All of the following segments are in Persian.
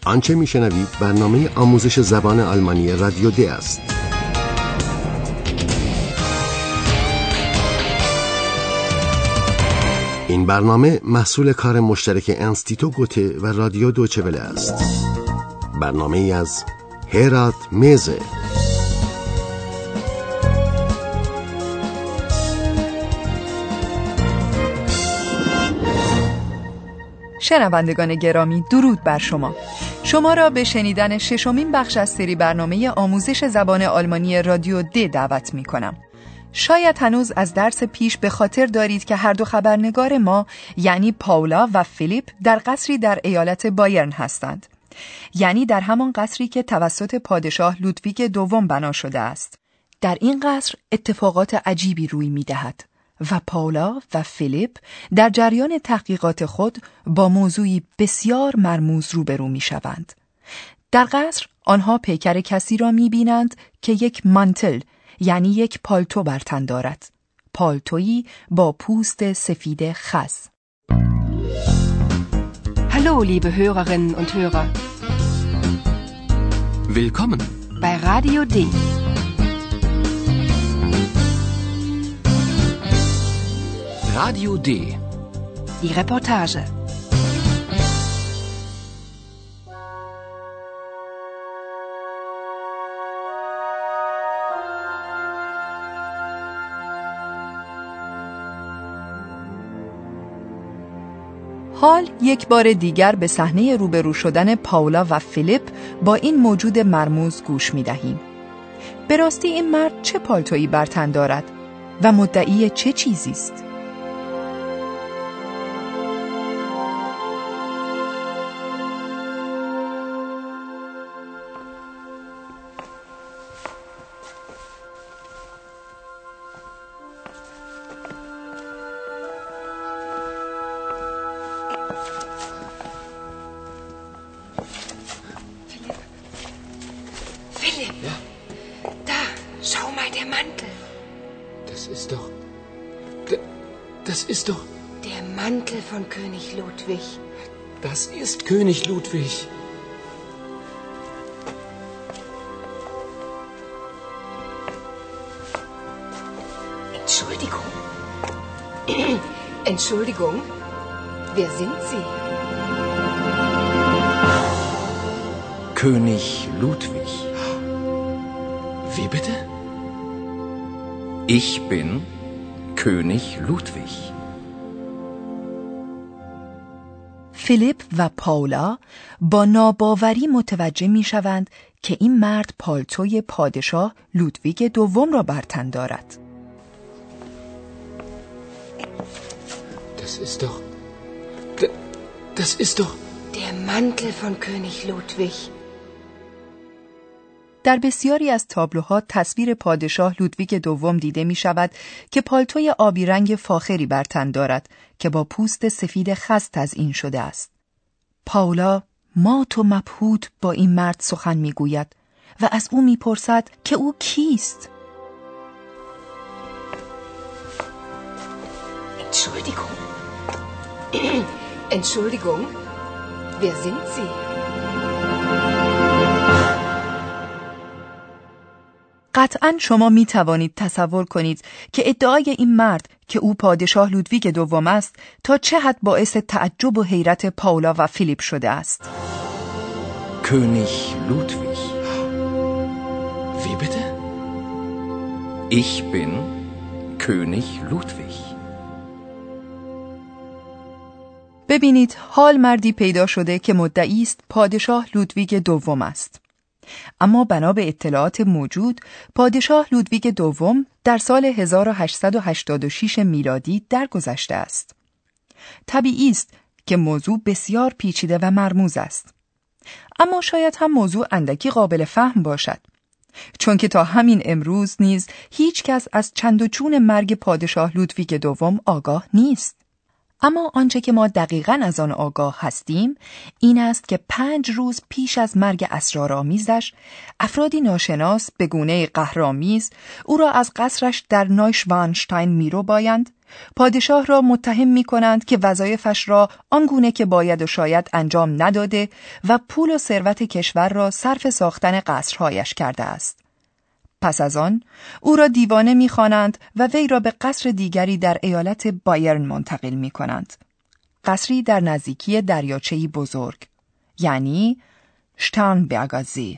آنچه میشنوید برنامه آموزش زبان آلمانی رادیو د است. این برنامه محصول کار مشترک انستیتو گوته و رادیو دویچه وله است. برنامه ای از هرات میزه. شنوندگان گرامی، درود بر شما. شما را به شنیدن ششمین بخش از سری برنامه آموزش زبان آلمانی رادیو د دعوت می کنم. شاید هنوز از درس پیش به خاطر دارید که هر دو خبرنگار ما، یعنی پاولا و فیلیپ، در قصری در ایالت بایرن هستند. یعنی در همان قصری که توسط پادشاه لودویگ دوم بنا شده است. در این قصر اتفاقات عجیبی روی می دهد و پاولا و فیلیپ در جریان تحقیقات خود با موضوعی بسیار مرموز روبرو می شوند. در قصر آنها پیکر کسی را می بینند که یک مانتل، یعنی یک پالتو بر تن دارد. پالتویی با پوست سفید خز. Hallo, liebe Hörerinnen und Hörer. Willkommen bei Radio D. Radio D. Die Reportage. حال یک بار دیگر به صحنه روبرو شدن پاولا و فیلیپ با این موجود مرموز گوش می دهیم. به راستی این مرد چه پالتویی بر تن دارد و مدعی چه چیزی است؟ Philipp, ja? Da, schau mal, der Mantel. Das ist doch... Der Mantel von König Ludwig. Das ist König Ludwig. Entschuldigung. Entschuldigung. Wer sind Sie? König Ludwig. Wie bitte? Ich bin König Ludwig. فیلیپ و پاولا با ناباوری متوجه می شوند که این مرد پالتوی پادشاه لودویگ دوم را بر تن دارد. Das ist doch... Der Mantel von König Ludwig. در بسیاری از تابلوها تصویر پادشاه لودویگ دوم دیده می شود که پالتوی آبی رنگ فاخری بر تن دارد که با پوست سفید خز تزیین شده است. پاولا مات و مبهوت با این مرد سخن می گوید و از او می پرسد که او کیست؟ Entschuldigung. Entschuldigung. Wer sind Sie? قطعاً شما می توانید تصور کنید که ادعای این مرد که او پادشاه لودویگ دوم است تا چه حد باعث تعجب و حیرت پاولا و فیلیپ شده است. König Ludwig. Wie bitte? Ich bin König Ludwig. ببینید، حال مردی پیدا شده که مدعی است پادشاه لودویگ دوم است. اما بنا به اطلاعات موجود، پادشاه لودویگ دوم در سال 1886 میلادی درگذشته است. طبیعی است که موضوع بسیار پیچیده و مرموز است. اما شاید هم موضوع اندکی قابل فهم باشد. چون که تا همین امروز نیز هیچ کس از چند و چون مرگ پادشاه لودویگ دوم آگاه نیست. اما آنچه که ما دقیقاً از آن آگاه هستیم این است که 5 روز پیش از مرگ اسرارآمیزش افرادی ناشناس به گونه قهرآمیز او را از قصرش در نویشوانشتاین میرو بایند پادشاه را متهم می کنند که وظایفش را آنگونه که باید و شاید انجام نداده و پول و ثروت کشور را صرف ساختن قصرهایش کرده است. پس از آن او را دیوانه می خوانند و وی را به قصر دیگری در ایالت بایرن منتقل می کنند. قصری در نزدیکی دریاچه‌ای بزرگ، یعنی شتارنبرگر زی.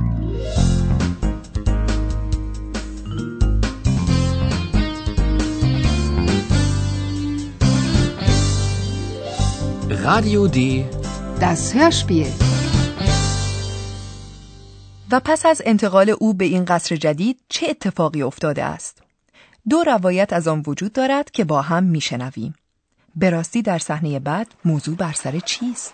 Radio D. Das Hörspiel. و پس از انتقال او به این قصر جدید چه اتفاقی افتاده است؟ 2 روایت از آن وجود دارد که با هم میشنویم. به راستی در صحنه بعد موضوع بر سر چیست؟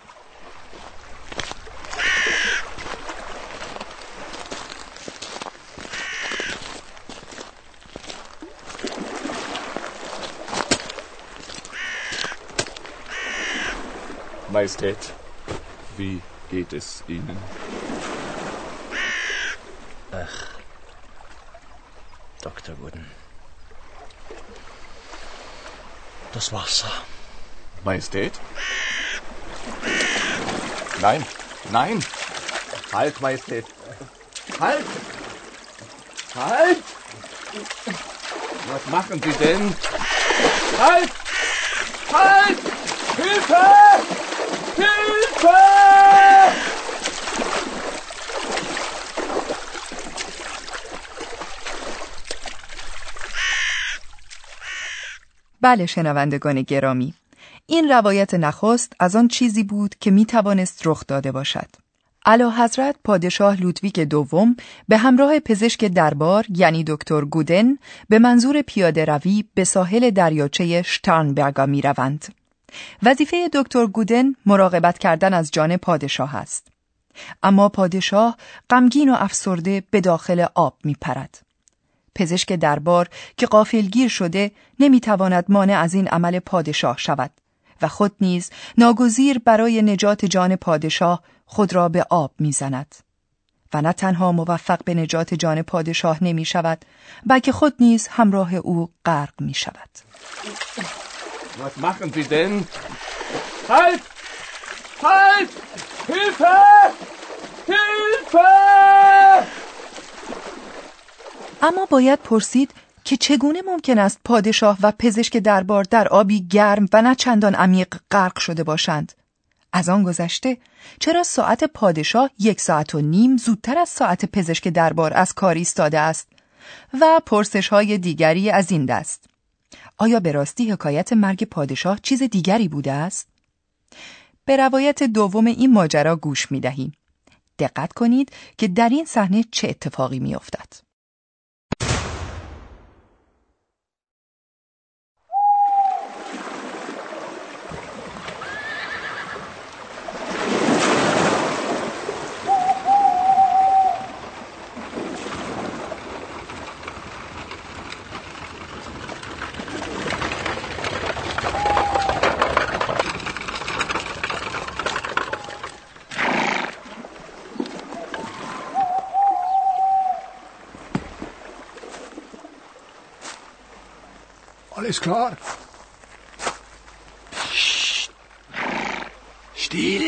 Majestät, wie geht es Ihnen? Ach, Dr. Wooden. Das Wasser. Majestät? Nein, nein! Halt, Majestät! Halt! Halt! Was machen Sie denn? Halt! Halt! Hilfe! Hilfe! بله شنوندگان گرامی، این روایت نخست از آن چیزی بود که می توانست رخ داده باشد. اعلیحضرت پادشاه لودویگ دوم به همراه پزشک دربار یعنی دکتر گودن به منظور پیاده روی به ساحل دریاچه شتارنبرگر می روند. وظیفه دکتر گودن مراقبت کردن از جان پادشاه است. اما پادشاه غمگین و افسرده به داخل آب می پرد. پزشک دربار که غافلگیر شده نمیتواند مانع از این عمل پادشاه شود و خود نیز ناگزیر برای نجات جان پادشاه خود را به آب میزند و نه تنها موفق به نجات جان پادشاه نمی شود بلکه خود نیز همراه او غرق می شود. Was machen Sie denn? Halt! Halt! Hilfe! Hilfe! اما باید پرسید که چگونه ممکن است پادشاه و پزشک دربار در آبی گرم و نه چندان عمیق غرق شده باشند؟ از آن گذشته چرا ساعت پادشاه 1.5 ساعت زودتر از ساعت پزشک دربار از کار ایستاده است؟ و پرسش‌های دیگری از این دست. آیا به راستی حکایت مرگ پادشاه چیز دیگری بوده است؟ به روایت دوم این ماجرا گوش می‌دهیم. دقت کنید که در این صحنه چه اتفاقی می‌افتد. Alles klar? Psst. Still.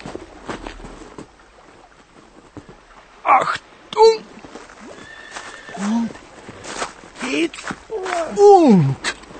Achtung. Und jetzt und.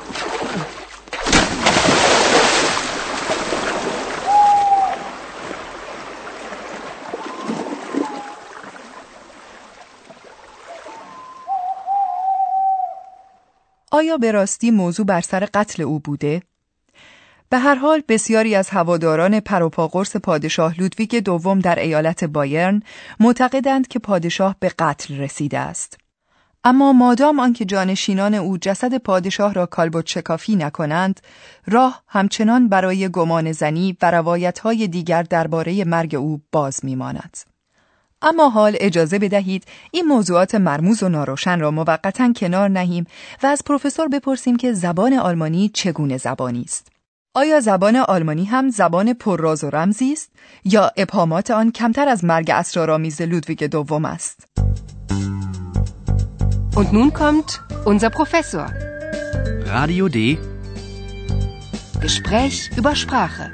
آیا به راستی موضوع بر سر قتل او بوده؟ به هر حال بسیاری از هواداران پروپاقرص پادشاه لودویگ دوم در ایالت بایرن معتقدند که پادشاه به قتل رسیده است. اما مادام آنکه جانشینان او جسد پادشاه را کالبد شکافی نکنند، راه همچنان برای گمان زنی و روایت‌های دیگر درباره مرگ او باز می‌ماند. اما حال اجازه بدهید این موضوعات مرموز و ناروشن را موقتاً کنار نهیم و از پروفسور بپرسیم که زبان آلمانی چگونه زبانی است. آیا زبان آلمانی هم زبان پرراز و رمزی است یا ابهامات آن کمتر از مرگ اسرارآمیز لودویگ دوم است؟ Und nun kommt unser Professor. Radio D. Gespräch über Sprache.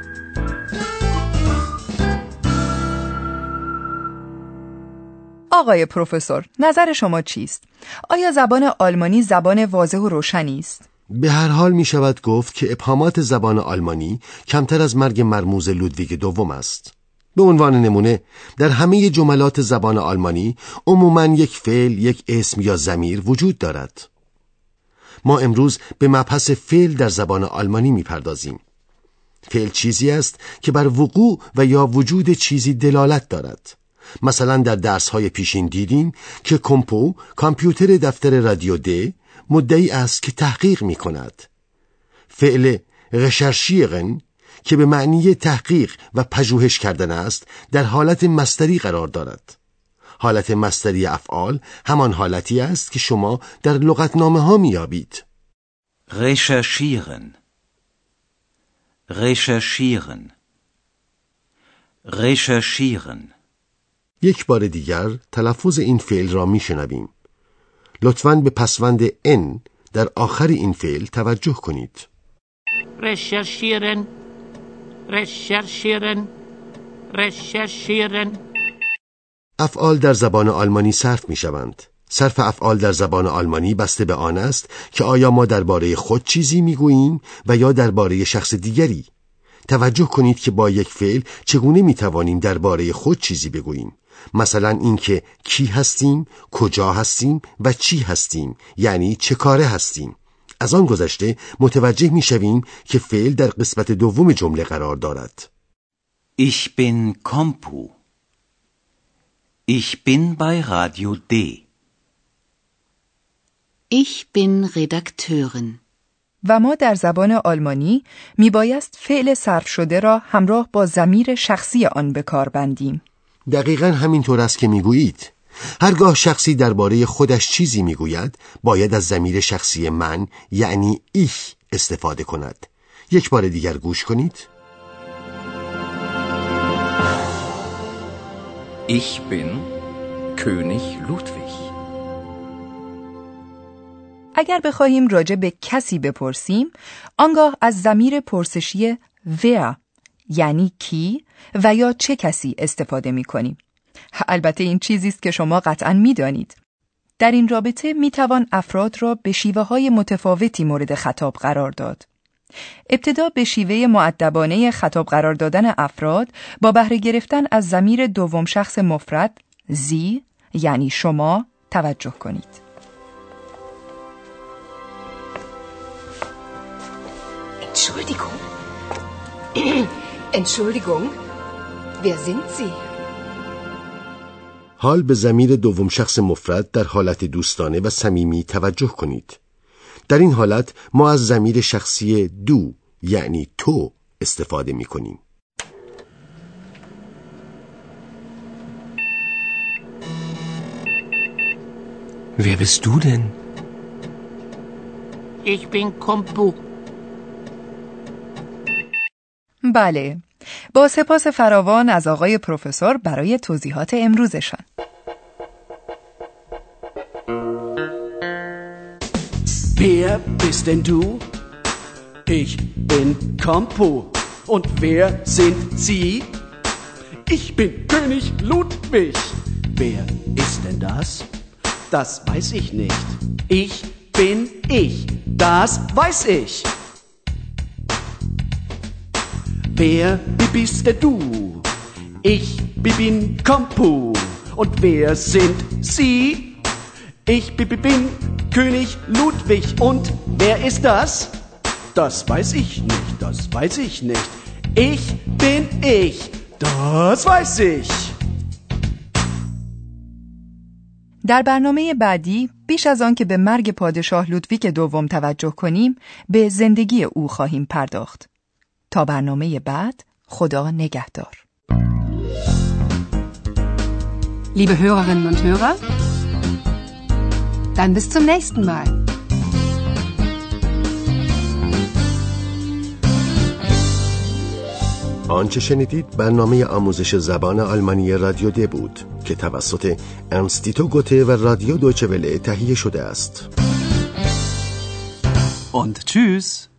آقای پروفسور، نظر شما چیست؟ آیا زبان آلمانی زبان واضح و روشنی است؟ به هر حال می شود گفت که ابهامات زبان آلمانی کمتر از مرگ مرموز لودویگ دوم است. به عنوان نمونه در همه جملات زبان آلمانی عموماً یک فعل، یک اسم یا ضمیر وجود دارد. ما امروز به مبحث فعل در زبان آلمانی می پردازیم. فعل چیزی است که بر وقوع و یا وجود چیزی دلالت دارد. مثلا در درس‌های پیشین دیدیم که کمپو، کامپیوتر دفتر رادیو د، مدعی است که تحقیق می کند. فعل recherchieren که به معنی تحقیق و پژوهش کردن است در حالت مصدری قرار دارد. حالت مصدری افعال همان حالتی است که شما در لغتنامه ها می یابید. recherchieren recherchieren recherchieren. یک بار دیگر تلفظ این فعل را می شنویم. لطفاً به پسوند ان در آخر این فعل توجه کنید. recherchieren recherchieren recherchieren. افعال در زبان آلمانی صرف می شوند. صرف افعال در زبان آلمانی بسته به آن است که آیا ما درباره خود چیزی می گوییم و یا درباره شخص دیگری. توجه کنید که با یک فعل چگونه می توانیم درباره خود چیزی بگوییم. مثلا اینکه کی هستیم، کجا هستیم و چی هستیم، یعنی چه کاره هستیم. از آن گذشته متوجه می شویم که فعل در قسمت دوم جمله قرار دارد. Ich bin Kompu. Ich bin bei Radio D. Ich bin Redakteurin. و ما در زبان آلمانی میبایست فعل صرف شده را همراه با ضمیر شخصی آن به کار بندیم. دقیقاً همینطور است که میگویید. هرگاه شخصی درباره خودش چیزی میگوید باید از ضمیر شخصی من یعنی ich استفاده کند. یک بار دیگر گوش کنید. Ich bin König Ludwig. اگر بخواهیم راجع به کسی بپرسیم، آنگاه از ضمیر پرسشی wer یعنی کی و یا چه کسی استفاده می کنیم. البته این چیزی است که شما قطعاً می دانید. در این رابطه می توان افراد را به شیوه های متفاوتی مورد خطاب قرار داد. ابتدا به شیوه مؤدبانه خطاب قرار دادن افراد با بهره گرفتن از ضمیر دوم شخص مفرد Sie یعنی شما توجه کنید. Entschuldigung. Entschuldigung. Wer sind Sie? حال به ضمیر دوم شخص مفرد در حالت دوستانه و صمیمی توجه کنید. در این حالت ما از ضمیر شخصی دو یعنی تو استفاده می کنیم. Wer bist du denn? Ich bin Kompu. بله، با سپاس فراوان از آقای پروفسور برای توضیحات امروزشان. Wer bist denn du? Ich bin Kompu. Und wer sind Sie? Ich bin König Ludwig. Wer ist denn das? Das weiß ich nicht. Ich bin ich. Das weiß ich. Wer bist denn du? Ich bin Kompu. Und wer sind Sie? Ich bin König Ludwig. Und wer ist das? Das weiß ich nicht, das weiß ich nicht. Ich bin ich. Das weiß ich. در برنامه بعدی بیش از آن که به مرگ پادشاه لودویگ دوم توجه کنیم، به زندگی او خواهیم پرداخت. تا برنامه بعد، خدا نگهدار. Liebe Hörerinnen und Hörer, dann bis zum nächsten Mal. آنچه شنیدید برنامه آموزش زبان آلمانی رادیو د بود که توسط انستیتو گوته و رادیو دویچه وله تهیه شده است. und tschüss.